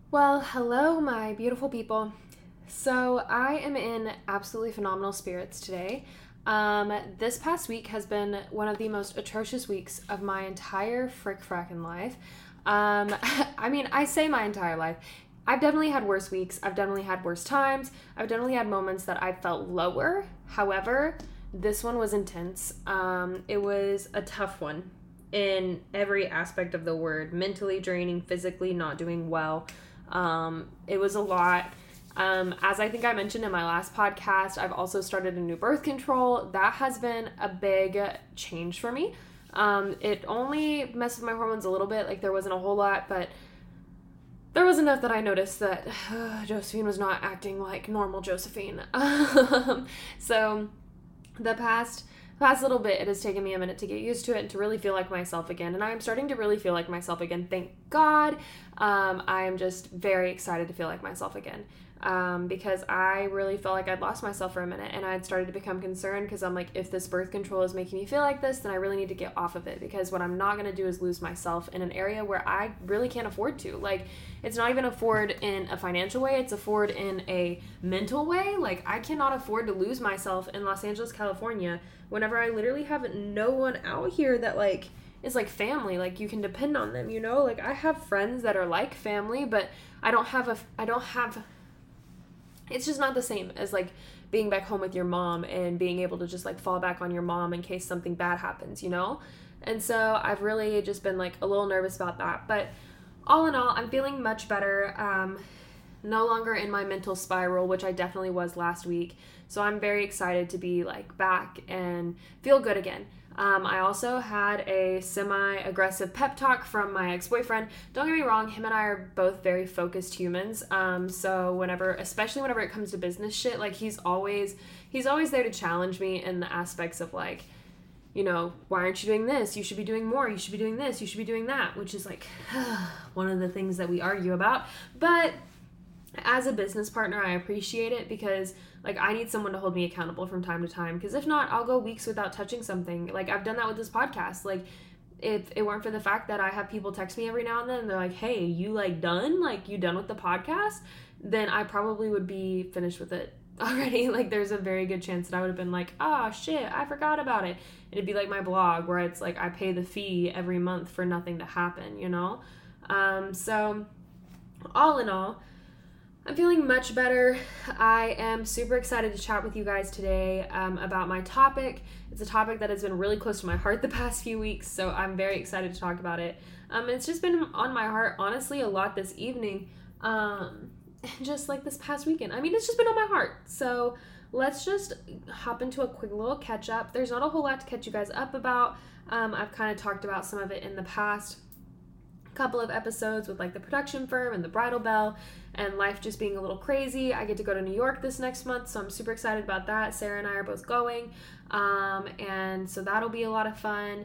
Well, hello, my beautiful people. So, I am in absolutely phenomenal spirits today. This past week has been one of the most atrocious weeks of my entire frick frackin' life. I say my entire life. I've definitely had worse weeks. I've definitely had worse times. I've definitely had moments that I felt lower. However, this one was intense. It was a tough one in every aspect of the word, mentally draining, physically not doing well. It was a lot. As I think I mentioned in my last podcast, I've also started a new birth control. That has been a big change for me. It only messed with my hormones a little bit, like there wasn't a whole lot, but there was enough that I noticed that Josephine was not acting like normal Josephine. So the past little bit, it has taken me a minute to get used to it and to really feel like myself again. And I'm starting to really feel like myself again. Thank God. I'm just very excited to feel like myself again. Because I really felt like I'd lost myself for a minute and I'd started to become concerned because I'm like, if this birth control is making me feel like this, then I really need to get off of it because what I'm not going to do is lose myself in an area where I really can't afford to. Like, it's not even afford in a financial way, it's afford in a mental way. Like, I cannot afford to lose myself in Los Angeles, California, whenever I literally have no one out here that, like, is like family. Like, you can depend on them, you know? Like, I have friends that are like family, but I don't have it's just not the same as like being back home with your mom and being able to just like fall back on your mom in case something bad happens, you know? And so I've really just been like a little nervous about that. But all in all, I'm feeling much better. No longer in my mental spiral, which I definitely was last week. So I'm very excited to be like back and feel good again. I also had a semi-aggressive pep talk from my ex-boyfriend. Don't get me wrong, him and I are both very focused humans. So especially whenever it comes to business shit, like he's always there to challenge me in the aspects of like, you know, why aren't you doing this? You should be doing more. You should be doing this. You should be doing that, which is like one of the things that we argue about. But as a business partner, I appreciate it because like I need someone to hold me accountable from time to time because if not, I'll go weeks without touching something. Like I've done that with this podcast. Like if it weren't for the fact that I have people text me every now and then and they're like, "Hey, you like done? Like you done with the podcast?" then I probably would be finished with it already. Like there's a very good chance that I would have been like, "Oh shit, I forgot about it." It'd be like my blog where it's like I pay the fee every month for nothing to happen, you know? So all in all, I'm feeling much better. I am super excited to chat with you guys today about my topic. It's a topic that has been really close to my heart the past few weeks, so I'm very excited to talk about it. It's just been on my heart, honestly, a lot this evening, just like this past weekend. I mean, it's just been on my heart. So let's just hop into a quick little catch up. There's not a whole lot to catch you guys up about. I've kind of talked about some of it in the past couple of episodes with like the production firm and the bridal bell and life just being a little crazy. I get to go to New York this next month, so I'm super excited about that. Sarah and I are both going, and so that'll be a lot of fun.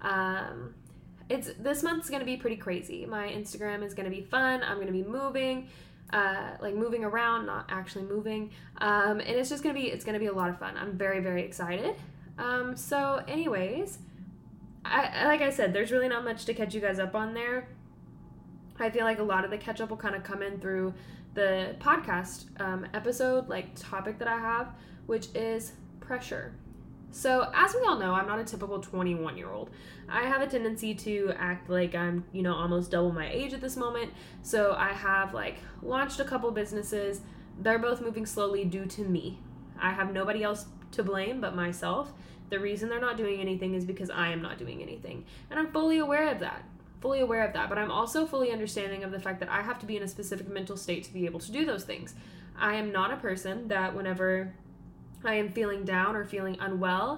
It's this month's gonna be pretty crazy. My Instagram is gonna be fun. I'm gonna be moving, like moving around, not actually moving, and it's gonna be a lot of fun. I'm very, very excited. So anyways, like I said, there's really not much to catch you guys up on there. I feel like a lot of the catch up will kind of come in through the podcast episode, like topic that I have, which is pressure. So, as we all know, I'm not a typical 21-year-old. I have a tendency to act like I'm, you know, almost double my age at this moment. So, I have like launched a couple businesses. They're both moving slowly due to me. I have nobody else to blame but myself. The reason they're not doing anything is because I am not doing anything. And I'm fully aware of that. But I'm also fully understanding of the fact that I have to be in a specific mental state to be able to do those things. I am not a person that whenever I am feeling down or feeling unwell,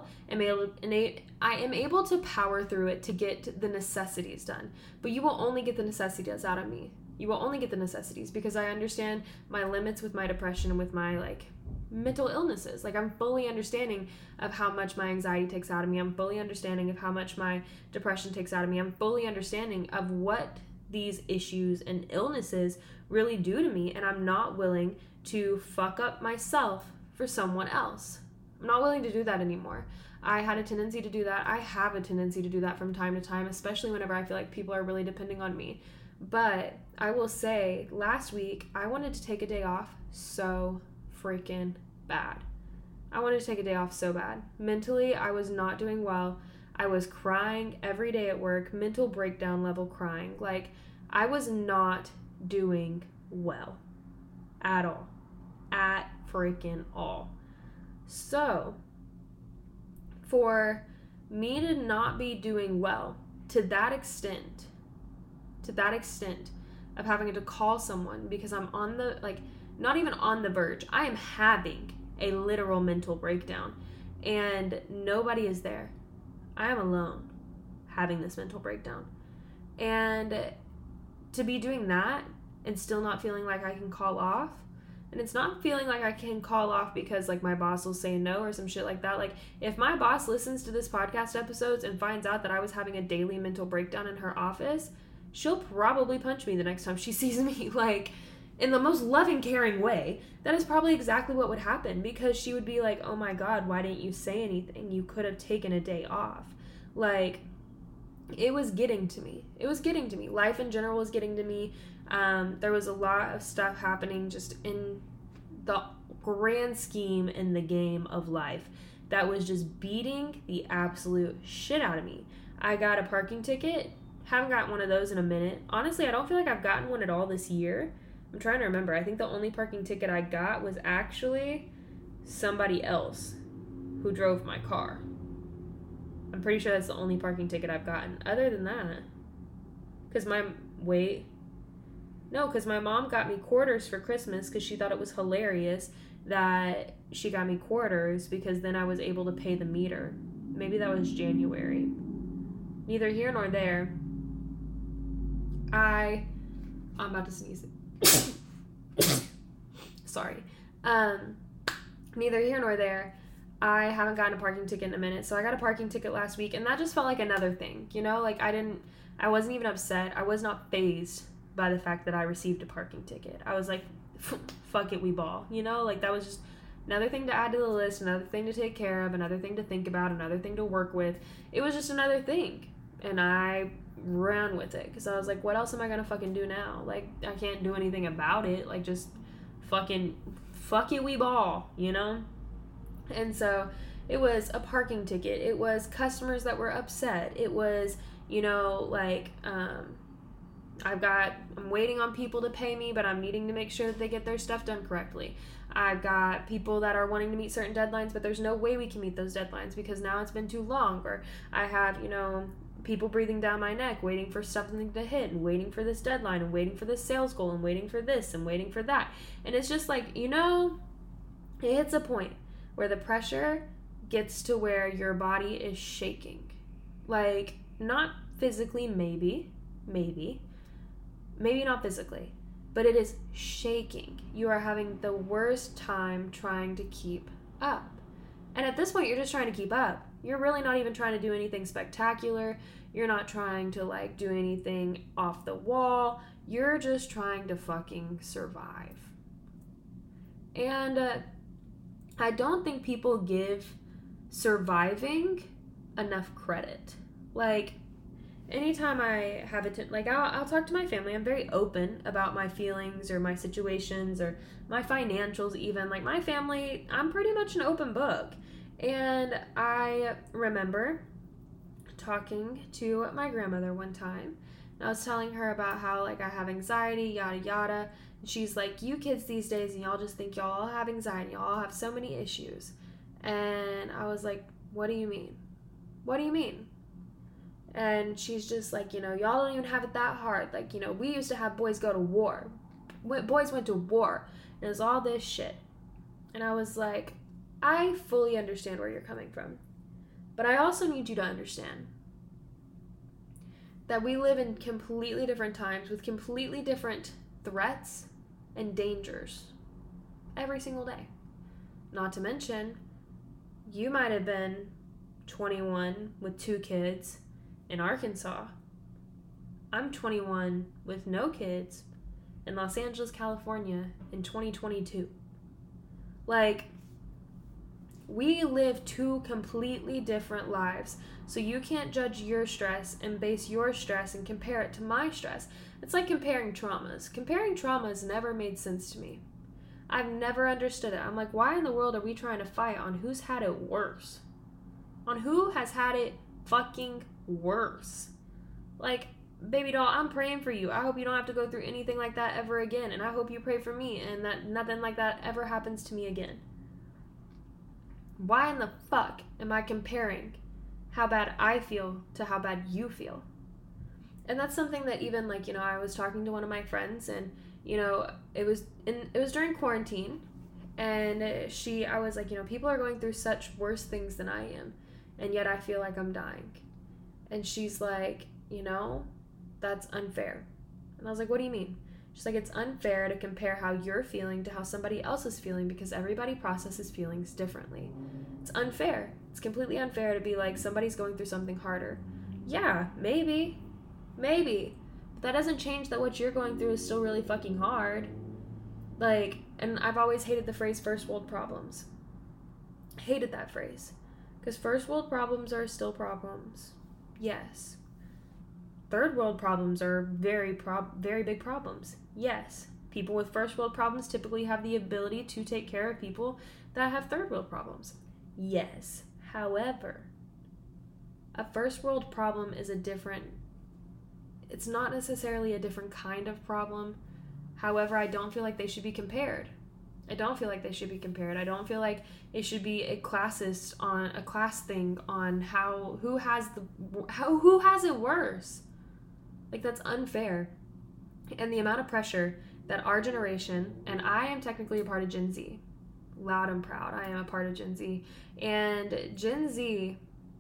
I am able to power through it to get the necessities done. But you will only get the necessities out of me. You will only get the necessities because I understand my limits with my depression and with my like mental illnesses. Like I'm fully understanding of how much my anxiety takes out of me. I'm fully understanding of how much my depression takes out of me. I'm fully understanding of what these issues and illnesses really do to me, and I'm not willing to fuck up myself for someone else. I'm not willing to do that anymore. I had a tendency to do that. I have a tendency to do that from time to time, especially whenever I feel like people are really depending on me. But I will say, last week, I wanted to take a day off so freaking bad. I wanted to take a day off so bad. Mentally, I was not doing well. I was crying every day at work, mental breakdown level crying. Like, I was not doing well at all. At freaking all. So, for me to not be doing well to that extent of having to call someone because I'm on the, like, not even on the verge, I am having a literal mental breakdown and nobody is there. I am alone having this mental breakdown. And to be doing that and still not feeling like I can call off, and it's not feeling like I can call off because, like, my boss will say no or some shit like that. Like, if my boss listens to this podcast episodes and finds out that I was having a daily mental breakdown in her office, she'll probably punch me the next time she sees me, like, in the most loving, caring way. That is probably exactly what would happen, because she would be like, oh my God, why didn't you say anything? You could have taken a day off. Like, it was getting to me. Life in general was getting to me. There was a lot of stuff happening just in the grand scheme in the game of life that was just beating the absolute shit out of me. I got a parking ticket. Haven't gotten one of those in a minute. Honestly, I don't feel like I've gotten one at all this year. I'm trying to remember. I think the only parking ticket I got was actually somebody else who drove my car. I'm pretty sure that's the only parking ticket I've gotten. Other than that, because my mom got me quarters for Christmas because she thought it was hilarious that she got me quarters because then I was able to pay the meter. Maybe that was January. Neither here nor there. I'm about to sneeze. Sorry. Neither here nor there. I haven't gotten a parking ticket in a minute. So I got a parking ticket last week, and that just felt like another thing, you know? Like, I wasn't even upset. I was not fazed by the fact that I received a parking ticket. I was like, fuck it, we ball, you know? Like, that was just another thing to add to the list, another thing to take care of, another thing to think about, another thing to work with. It was just another thing. And I ran with it because I was like, what else am I gonna fucking do now? Like, I can't do anything about it. Like, just fuck it, we ball, you know? And so it was a parking ticket. It was customers that were upset. It was, you know, like, I'm waiting on people to pay me, but I'm needing to make sure that they get their stuff done correctly. I've got people that are wanting to meet certain deadlines, but there's no way we can meet those deadlines because now it's been too long. Or I have, you know, people breathing down my neck, waiting for something to hit, and waiting for this deadline, and waiting for this sales goal, and waiting for this, and waiting for that. And it's just like, you know, it hits a point where the pressure gets to where your body is shaking. Like, not physically, maybe not physically, but it is shaking. You are having the worst time trying to keep up. And at this point, you're just trying to keep up. You're really not even trying to do anything spectacular. You're not trying to, like, do anything off the wall. You're just trying to fucking survive. And I don't think people give surviving enough credit. Like, anytime I have it, like, I'll talk to my family. I'm very open about my feelings or my situations or my financials even. Like, my family, I'm pretty much an open book. And I remember talking to my grandmother one time. And I was telling her about how, like, I have anxiety, yada yada. And she's like, you kids these days, and y'all just think y'all all have anxiety. Y'all all have so many issues. And I was like, what do you mean? What do you mean? And she's just like, you know, y'all don't even have it that hard. Like, you know, we used to have boys go to war. Boys went to war. And it was all this shit. And I was like, I fully understand where you're coming from. But I also need you to understand that we live in completely different times with completely different threats and dangers every single day. Not to mention, you might have been 21 with 2 kids in Arkansas. I'm 21 with no kids in Los Angeles, California in 2022. Like, We live two completely different lives. So you can't judge your stress and base your stress and compare it to my stress. It's like comparing traumas. Comparing traumas never made sense to me. I've never understood it. I'm like, why in the world are we trying to fight on who's had it worse? On who has had it fucking worse? Like, baby doll, I'm praying for you. I hope you don't have to go through anything like that ever again. And I hope you pray for me and that nothing like that ever happens to me again. Why in the fuck am I comparing how bad I feel to how bad you feel? And that's something that even, like, I was talking to one of my friends, and it was during quarantine, and I was like, people are going through such worse things than I am, and yet I feel like I'm dying. And she's like, that's unfair. And I was like, what do you mean? She's like, it's unfair to compare how you're feeling to how somebody else is feeling, because everybody processes feelings differently. It's unfair. It's completely unfair to be like, somebody's going through something harder. Yeah, maybe. But that doesn't change that what you're going through is still really fucking hard. Like, and I've always hated the phrase first world problems. Hated that phrase. Because first world problems are still problems. Yes. Third world problems are very big problems. Yes. People with first world problems typically have the ability to take care of people that have third world problems. Yes. However, a first world problem is it's not necessarily a different kind of problem. However, I don't feel like they should be compared. I don't feel like it should be a class thing on who has it worse. Like, that's unfair. And the amount of pressure that our generation, and I am technically a part of Gen Z, loud and proud, I am a part of Gen Z, and Gen Z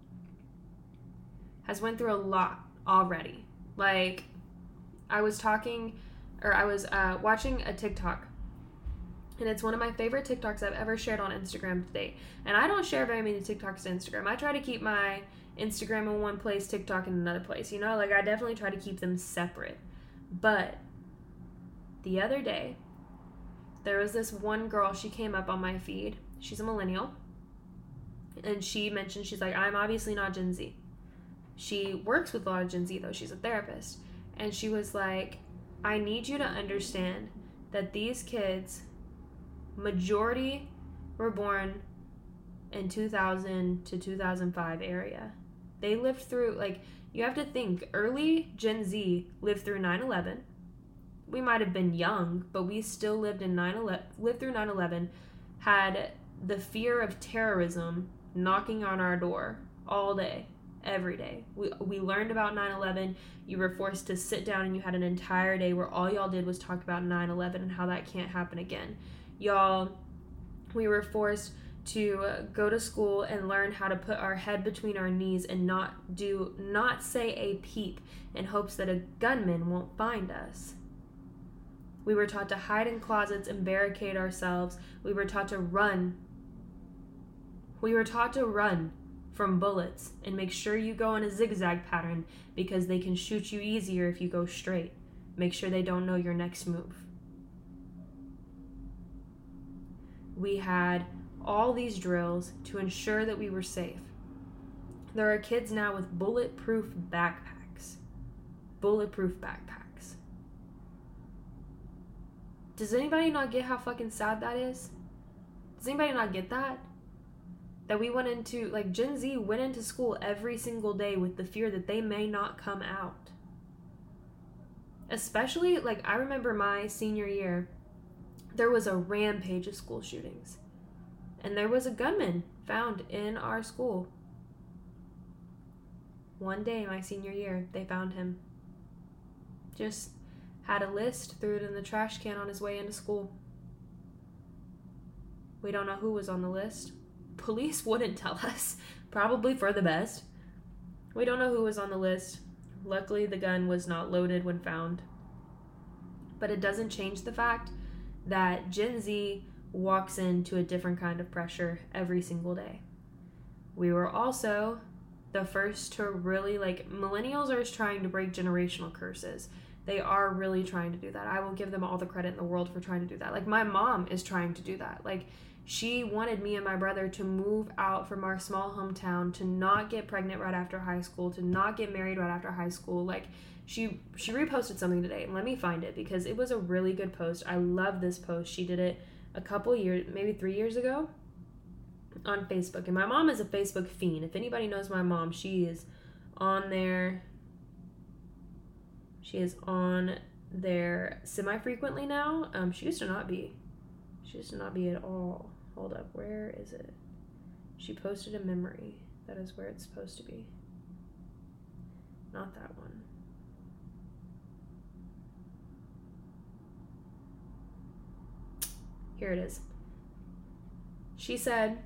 has went through a lot already. Like, I was watching a TikTok, and it's one of my favorite TikToks I've ever shared on Instagram to date. And I don't share very many TikToks to Instagram. I try to keep my Instagram in one place, TikTok in another place. Like, I definitely try to keep them separate. But the other day, there was this one girl, she came up on my feed. She's a millennial. And she mentioned, she's like, I'm obviously not Gen Z. She works with a lot of Gen Z, though. She's a therapist. And she was like, I need you to understand that these kids, majority were born in 2000 to 2005 area. They lived through, like, you have to think, early Gen Z lived through 9/11. We might have been young, but we still lived through 9/11, had the fear of terrorism knocking on our door all day, every day. We learned about 9/11. You were forced to sit down and you had an entire day where all y'all did was talk about 9/11 and how that can't happen again. We were forced to go to school and learn how to put our head between our knees and not say a peep in hopes that a gunman won't find us. We were taught to hide in closets and barricade ourselves. We were taught to run. From bullets and make sure you go in a zigzag pattern because they can shoot you easier if you go straight. Make sure they don't know your next move. We had all these drills to ensure that we were safe. There are kids now with bulletproof backpacks. Does anybody not get how fucking sad that is? Does anybody not get that? That we went into, like, Gen Z went into school every single day with the fear that they may not come out. Especially, like, I remember my senior year, there was a rampage of school shootings. And there was a gunman found in our school. One day, my senior year, they found him. Just had a list, threw it in the trash can on his way into school. We don't know who was on the list. Police wouldn't tell us, probably for the best. We don't know who was on the list. Luckily, the gun was not loaded when found. But it doesn't change the fact that Gen Z walks into a different kind of pressure every single day. We were also the first to really, like, millennials are trying to break generational curses. they are really trying to do that. I will give them all the credit in the world for trying to do that. Like, my mom is trying to do that. Like, she wanted me and my brother to move out from our small hometown, to not get pregnant right after high school, to not get married right after high school. Like, she reposted something today, and let me find it because it was a really good post. I love this post. She did it a couple years, maybe 3 years ago, on Facebook. And my mom is a Facebook fiend. If anybody knows my mom, she is on there. She is on there semi-frequently now. She used to not be. She used to not be at all. Hold up, where is it? She posted a memory. That is where it's supposed to be. Not that one. Here it is. She said,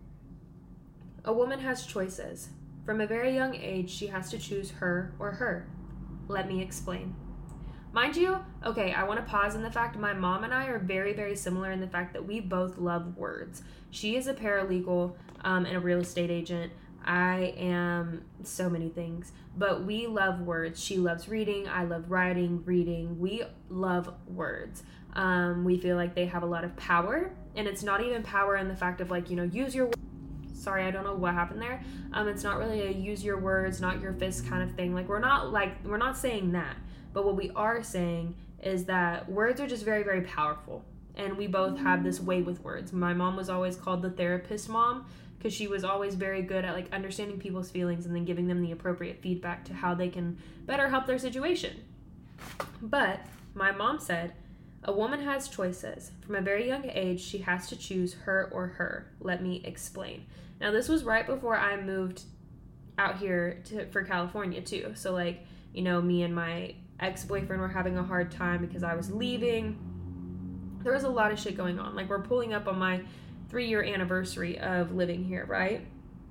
"A woman has choices. From a very young age, she has to choose her or her. Let me explain." Mind you, okay, I want to pause in the fact my mom and I are very, very similar in the fact that we both love words. She is a paralegal and a real estate agent. I am so many things, but we love words. She loves reading. I love writing, reading. We love words. We feel like they have a lot of power, and it's not even power in the fact of like, use your words. Sorry, I don't know what happened there. It's not really a use your words, not your fist kind of thing. Like, we're not saying that. But what we are saying is that words are just very, very powerful. And we both have this way with words. My mom was always called the therapist mom because she was always very good at like understanding people's feelings and then giving them the appropriate feedback to how they can better help their situation. But my mom said, "A woman has choices. From a very young age, she has to choose her or her. Let me explain." Now, this was right before I moved out here for California too. So like, me and my ex-boyfriend were having a hard time because I was leaving. There was a lot of shit going on. Like, we're pulling up on my 3-year anniversary of living here, right?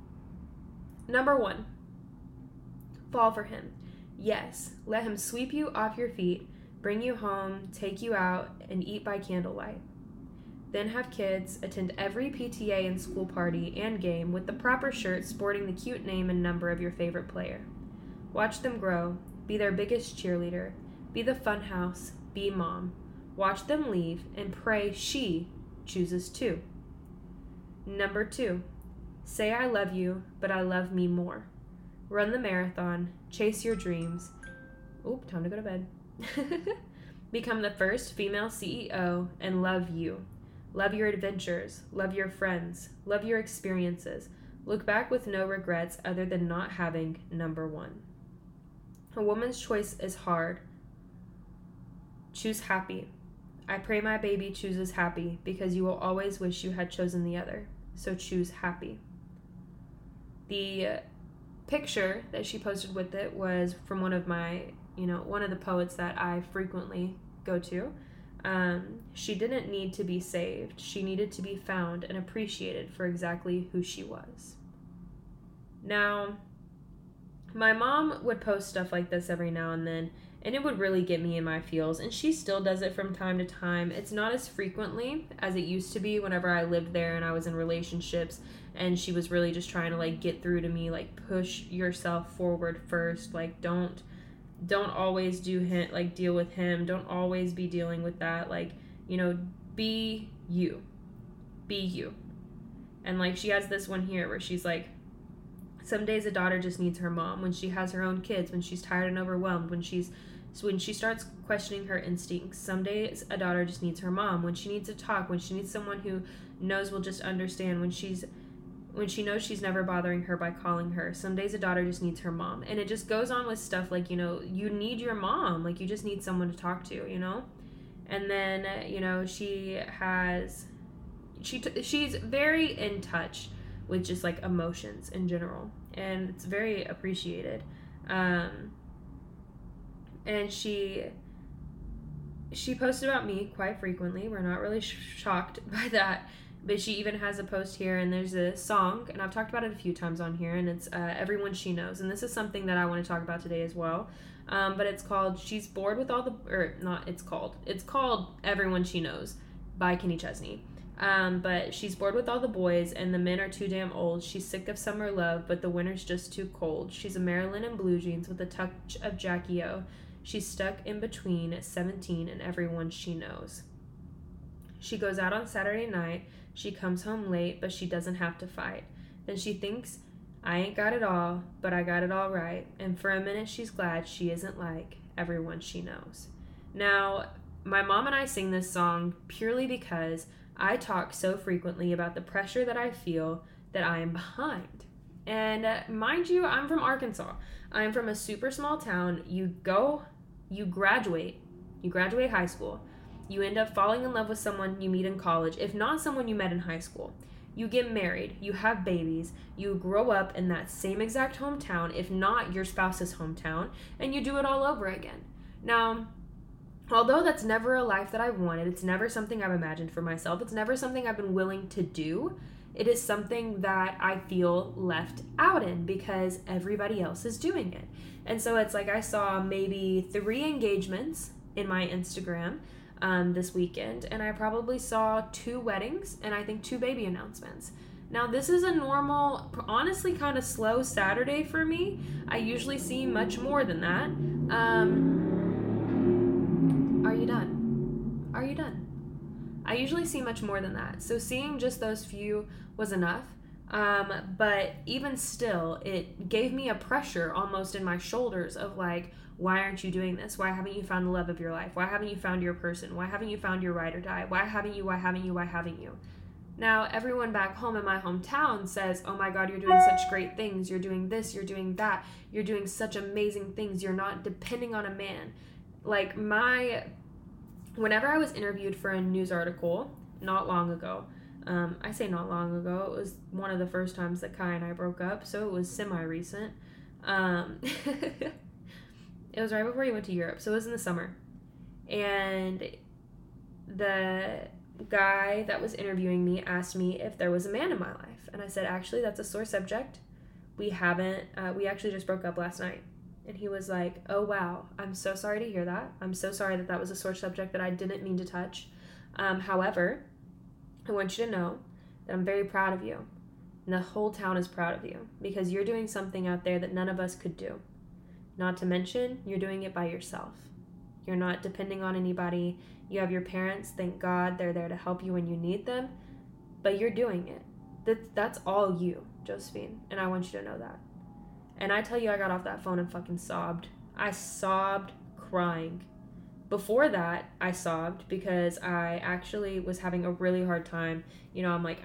Number 1, fall for him. Yes, let him sweep you off your feet, bring you home, take you out, and eat by candlelight. Then have kids, attend every PTA and school party and game with the proper shirt sporting the cute name and number of your favorite player. Watch them grow. Be their biggest cheerleader. Be the fun house. Be mom. Watch them leave and pray she chooses to. Number 2, say I love you, but I love me more. Run the marathon. Chase your dreams. Oop, time to go to bed. Become the first female CEO and love you. Love your adventures. Love your friends. Love your experiences. Look back with no regrets other than not having number 1. A woman's choice is hard. Choose happy. I pray my baby chooses happy because you will always wish you had chosen the other. So choose happy. The picture that she posted with it was from one of my, one of the poets that I frequently go to. She didn't need to be saved. She needed to be found and appreciated for exactly who she was. Now, my mom would post stuff like this every now and then, and it would really get me in my feels, and she still does it from time to time. It's not as frequently as it used to be whenever I lived there and I was in relationships, and she was really just trying to, like, get through to me, like, push yourself forward first, like, don't always deal with him, don't always be dealing with that, like, be you. And, like, she has this one here where she's like, some days a daughter just needs her mom. When she has her own kids, when she's tired and overwhelmed, when she starts questioning her instincts. Some days a daughter just needs her mom. When she needs to talk, when she needs someone who knows will just understand, when she knows she's never bothering her by calling her. Some days a daughter just needs her mom. And it just goes on with stuff like, you need your mom. Like, you just need someone to talk to, And then, she's very in touch with just like emotions in general, and it's very appreciated. And she posted about me quite frequently. We're not really shocked by that, but she even has a post here, and there's a song, and I've talked about it a few times on here, and it's Everyone She Knows, and this is something that I want to talk about today as well. But it's called She's Bored with All the, or not, it's called Everyone She Knows by Kenny Chesney. But she's bored with all the boys, and the men are too damn old. She's sick of summer love, but the winter's just too cold. She's a Marilyn in blue jeans with a touch of Jackie O. She's stuck in between 17 and everyone she knows. She goes out on Saturday night. She comes home late, but she doesn't have to fight. Then she thinks, I ain't got it all, but I got it all right. And for a minute, she's glad she isn't like everyone she knows. Now, my mom and I sing this song purely because I talk so frequently about the pressure that I feel that I am behind. And mind you, I'm from Arkansas. I'm from a super small town. You graduate high school. You end up falling in love with someone you meet in college, if not someone you met in high school. You get married, you have babies, you grow up in that same exact hometown, if not your spouse's hometown, and you do it all over again. Now, although that's never a life that I've wanted, it's never something I've imagined for myself, it's never something I've been willing to do, it is something that I feel left out in because everybody else is doing it. And so it's like I saw maybe 3 engagements in my Instagram this weekend, and I probably saw 2 weddings and I think 2 baby announcements. Now, this is a normal, honestly kind of slow Saturday for me. I usually see much more than that. Are you done? Are you done? I usually see much more than that. So seeing just those few was enough. But even still, it gave me a pressure almost in my shoulders of like, why aren't you doing this? Why haven't you found the love of your life? Why haven't you found your person? Why haven't you found your ride or die? Why haven't you? Now, everyone back home in my hometown says, oh my God, you're doing such great things. You're doing this, you're doing that. You're doing such amazing things. You're not depending on a man. Like whenever I was interviewed for a news article not long ago, I say not long ago, it was one of the first times that Kai and I broke up, so it was semi-recent. It was right before he went to Europe, so it was in the summer. And the guy that was interviewing me asked me if there was a man in my life. And I said, actually, that's a sore subject. We actually just broke up last night. And he was like, oh, wow, I'm so sorry to hear that. I'm so sorry that was a sore subject that I didn't mean to touch. However, I want you to know that I'm very proud of you. And the whole town is proud of you because you're doing something out there that none of us could do. Not to mention, you're doing it by yourself. You're not depending on anybody. You have your parents. Thank God they're there to help you when you need them. But you're doing it. That's all you, Josephine. And I want you to know that. And I tell you, I got off that phone and fucking sobbed. I sobbed crying. Before that, I sobbed because I actually was having a really hard time. You know, I'm like,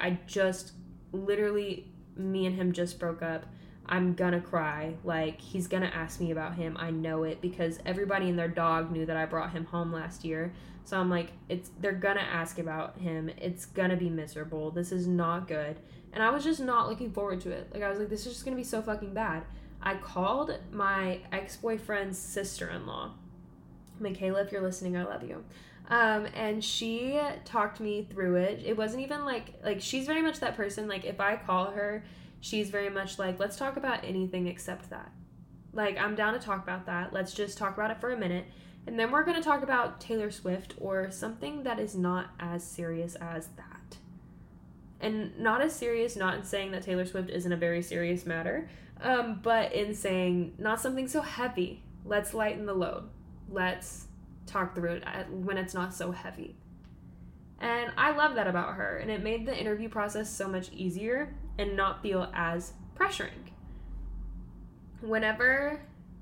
me and him just broke up. I'm gonna cry. Like, he's gonna ask me about him. I know it because everybody and their dog knew that I brought him home last year. So I'm like, they're gonna ask about him. It's gonna be miserable. This is not good. And I was just not looking forward to it. Like, I was like, this is just gonna be so fucking bad. I called my ex-boyfriend's sister-in-law. Michaela, if you're listening, I love you. And she talked me through it. It wasn't even like she's very much that person. Like, if I call her, she's very much like, let's talk about anything except that. Like, I'm down to talk about that. Let's just talk about it for a minute. And then we're going to talk about Taylor Swift or something that is not as serious as that. And not as serious, not in saying that Taylor Swift isn't a very serious matter, but in saying not something so heavy. Let's lighten the load. Let's talk through it when it's not so heavy. And I love that about her. And it made the interview process so much easier and not feel as pressuring. Whenever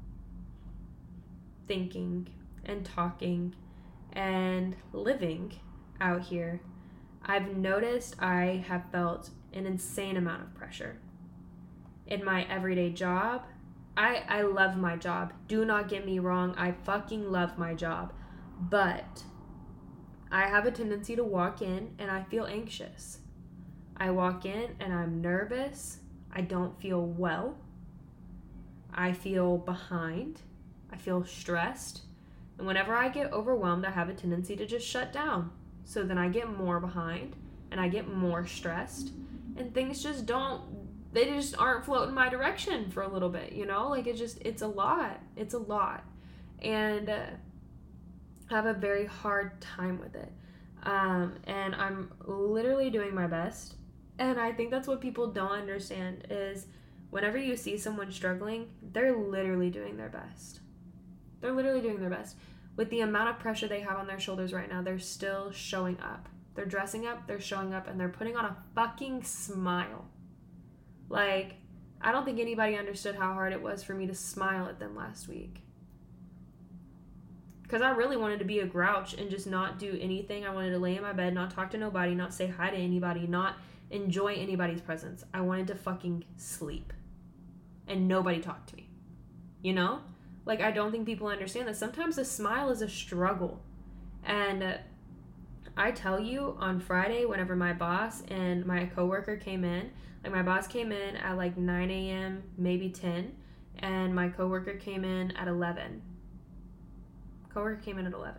thinking and talking and living out here, I've noticed I have felt an insane amount of pressure. In my everyday job, I love my job. Do not get me wrong, I fucking love my job. But I have a tendency to walk in and I feel anxious. I walk in and I'm nervous. I don't feel well. I feel behind. I feel stressed. And whenever I get overwhelmed, I have a tendency to just shut down. So then I get more behind and I get more stressed. And things just they just aren't floating my direction for a little bit, you know? Like, it's a lot. It's a lot. And I have a very hard time with it. And I'm literally doing my best. And I think that's what people don't understand is whenever you see someone struggling, they're literally doing their best. They're literally doing their best. With the amount of pressure they have on their shoulders right now, they're still showing up. They're dressing up, they're showing up, and they're putting on a fucking smile. Like, I don't think anybody understood how hard it was for me to smile at them last week. Because I really wanted to be a grouch and just not do anything. I wanted to lay in my bed, not talk to nobody, not say hi to anybody, not enjoy anybody's presence. I wanted to fucking sleep. And nobody talked to me. You know? Like, I don't think people understand that sometimes a smile is a struggle. And I tell you, on Friday, whenever my boss and my coworker came in, like my boss came in at like 9 a.m., maybe 10, and my coworker came in at 11. Coworker came in at 11.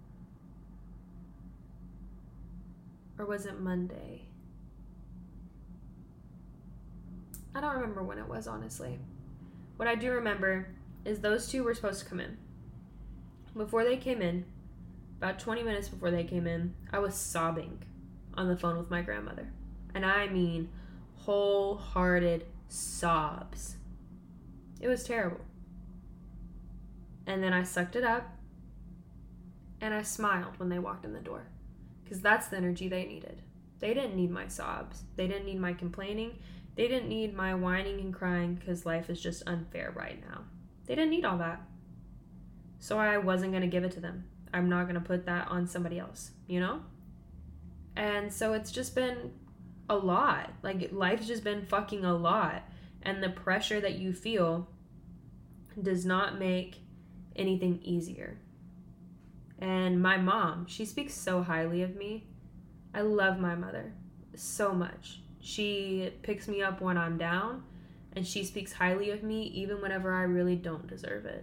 Or was it Monday? I don't remember when it was, honestly. What I do remember is those two were supposed to come in. Before they came in, about 20 minutes before they came in, I was sobbing on the phone with my grandmother. And I mean wholehearted sobs. It was terrible. And then I sucked it up and I smiled when they walked in the door. Because that's the energy they needed. They didn't need my sobs. They didn't need my complaining. They didn't need my whining and crying because life is just unfair right now. They didn't need all that. So I wasn't going to give it to them. I'm not going to put that on somebody else, you know? And so it's just been a lot. Like, life's just been fucking a lot. And the pressure that you feel does not make anything easier. And my mom, she speaks so highly of me. I love my mother so much. She picks me up when I'm down, and she speaks highly of me even whenever I really don't deserve it.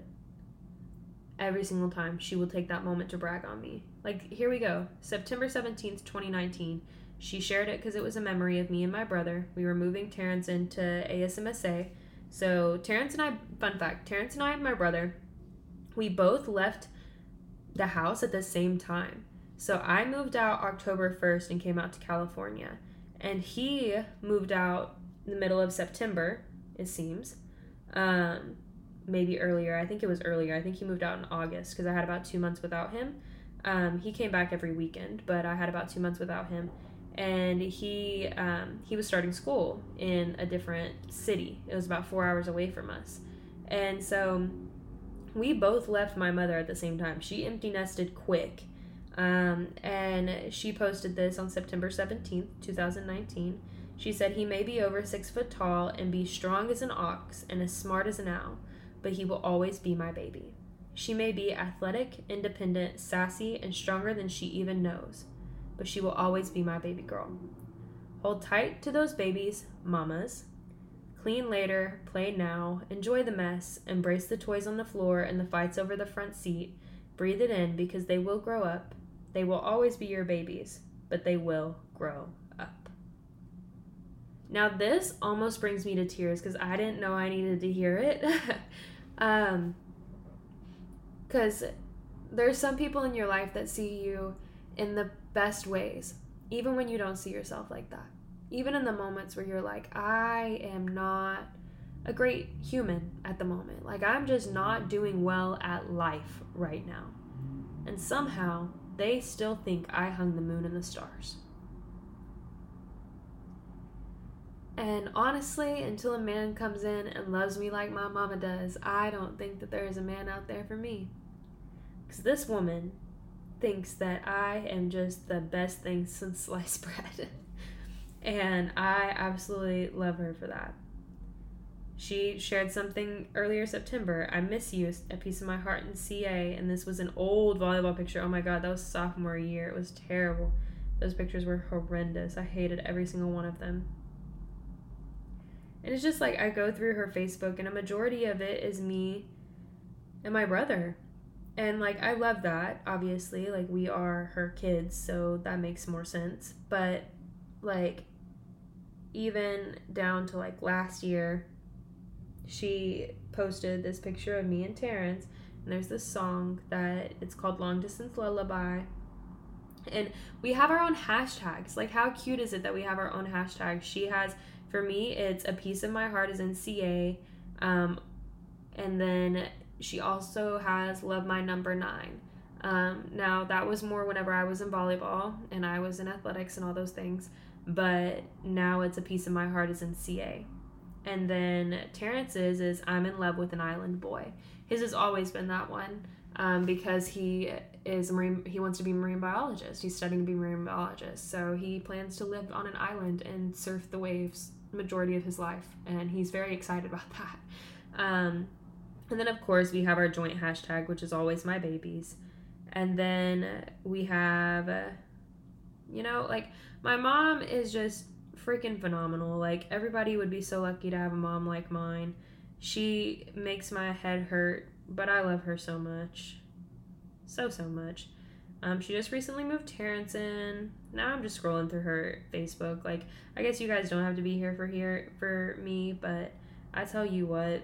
Every single time, she will take that moment to brag on me. Like, here we go. September 17th, 2019. She shared it because it was a memory of me and my brother. We were moving Terrence into ASMSA. So Terrence and I, fun fact, Terrence and I and my brother, we both left the house at the same time. So I moved out October 1st and came out to California. And he moved out in the middle of September, it seems. Maybe earlier. I think it was earlier. I think he moved out in August because I had about 2 months without him. He came back every weekend, but I had about 2 months without him. And he was starting school in a different city. It was about 4 hours away from us. And so we both left my mother at the same time. She empty nested quick. And she posted this on September 17th, 2019. She said, "He may be over 6 foot tall and be strong as an ox and as smart as an owl, but he will always be my baby. She may be athletic, independent, sassy, and stronger than she even knows, but she will always be my baby girl. Hold tight to those babies, mamas. Clean later, play now, enjoy the mess, embrace the toys on the floor and the fights over the front seat. Breathe it in because they will grow up. They will always be your babies, but they will grow up." Now this almost brings me to tears because I didn't know I needed to hear it. Because there's some people in your life that see you in the best ways, even when you don't see yourself like that. Even in the moments where you're like, I am not a great human at the moment. Like, I'm just not doing well at life right now. And somehow, they still think I hung the moon and the stars. And honestly, until a man comes in and loves me like my mama does, I don't think that there is a man out there for me. Because this woman thinks that I am just the best thing since sliced bread. And I absolutely love her for that. She shared something earlier September. "I miss you, a piece of my heart in CA." And this was an old volleyball picture. Oh my God, that was sophomore year. It was terrible. Those pictures were horrendous. I hated every single one of them. And it's just like I go through her Facebook and a majority of it is me and my brother. And like I love that, obviously. Like we are her kids, so that makes more sense. But like even down to like last year, she posted this picture of me and Terrence, and there's this song that it's called Long Distance Lullaby. And we have our own hashtags. Like, how cute is it that we have our own hashtags? She has, for me, it's "A Piece of My Heart is in CA." And then she also has Love My Number 9. Now, that was more whenever I was in volleyball and I was in athletics and all those things, but now it's A Piece of My Heart is in CA. And then Terrence's is I'm in Love with an Island Boy. His has always been that one, because he wants to be a marine biologist. He's studying to be a marine biologist. So he plans to live on an island and surf the waves the majority of his life. And he's very excited about that. And then, of course, we have our joint hashtag, which is always my babies. And then we have, like, my mom is just freaking phenomenal. Like, everybody would be so lucky to have a mom like mine. She makes my head hurt, but I love her so much. So much. She just recently moved Terrence in. Now I'm just scrolling through her Facebook. Like, I guess you guys don't have to be here for me, but I tell you what,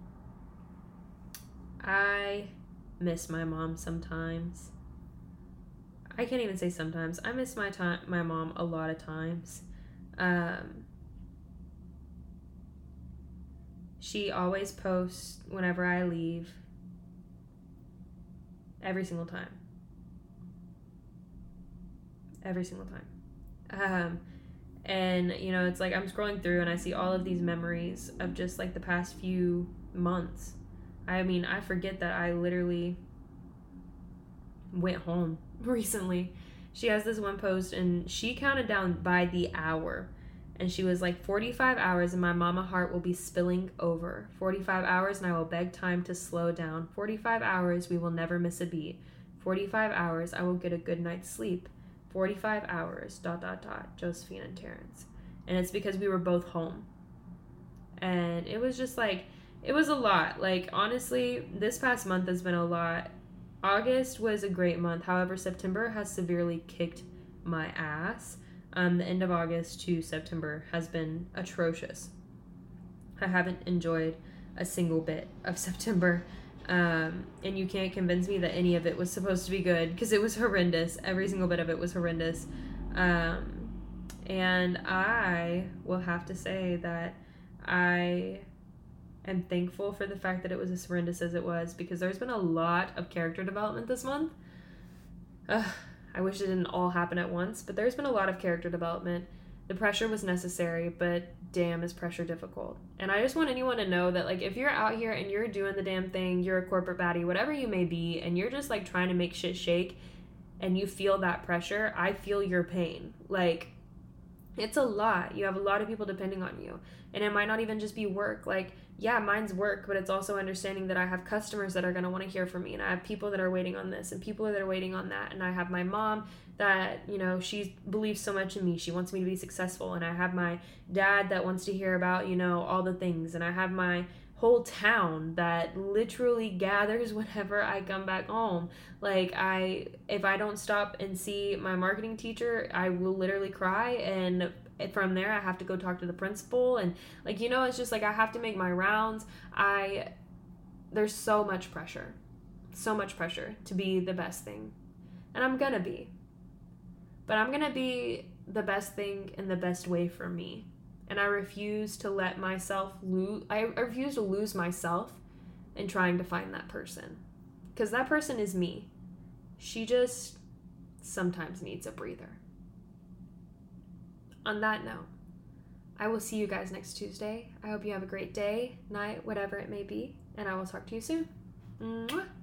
I miss my mom sometimes. I can't even say sometimes. I miss my mom a lot of times. She always posts whenever I leave. Every single time. And, it's like I'm scrolling through and I see all of these memories of just, like, the past few months. I mean, I forget that I literally went home recently. She has this one post and she counted down by the hour. And she was like, 45 hours and my mama heart will be spilling over. 45 hours and I will beg time to slow down. 45 hours, we will never miss a beat. 45 hours, I will get a good night's sleep. 45 hours, ... Josephine and Terrence. And it's because we were both home. And it was just like, it was a lot. Like, honestly, this past month has been a lot. August was a great month. However, September has severely kicked my ass. The end of August to September has been atrocious. I haven't enjoyed a single bit of September. And you can't convince me that any of it was supposed to be good, because it was horrendous. Every single bit of it was horrendous. And I will have to say that I am thankful for the fact that it was as horrendous as it was, because there's been a lot of character development this month. I wish it didn't all happen at once, but there's been a lot of character development. The pressure was necessary, but damn, is pressure difficult. And I just want anyone to know that, like, if you're out here and you're doing the damn thing, you're a corporate baddie, whatever you may be, and you're just, like, trying to make shit shake, and you feel that pressure, I feel your pain. Like, it's a lot. You have a lot of people depending on you. And it might not even just be work. Like, yeah, mine's work, but it's also understanding that I have customers that are going to want to hear from me, and I have people that are waiting on this and people that are waiting on that, and I have my mom that, she believes so much in me. She wants me to be successful, and I have my dad that wants to hear about, all the things, and I have my whole town that literally gathers whenever I come back home. Like, if I don't stop and see my marketing teacher, I will literally cry, and from there I have to go talk to the principal, and it's just like I have to make my rounds. There's so much pressure to be the best thing, and I'm gonna be the best thing in the best way for me. And I refuse to I refuse to lose myself in trying to find that person, because that person is me. She just sometimes needs a breather. On that note, I will see you guys next Tuesday. I hope you have a great day, night, whatever it may be, and I will talk to you soon. Mwah!